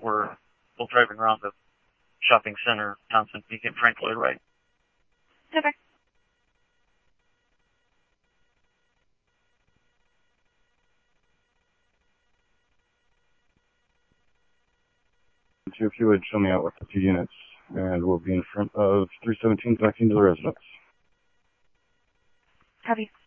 we'll drive around the shopping center, Townsend Peak and Frank Lloyd Wright. Okay. If you would show me out with the 2 units, and we'll be in front of 317 connecting to the residence. Copy.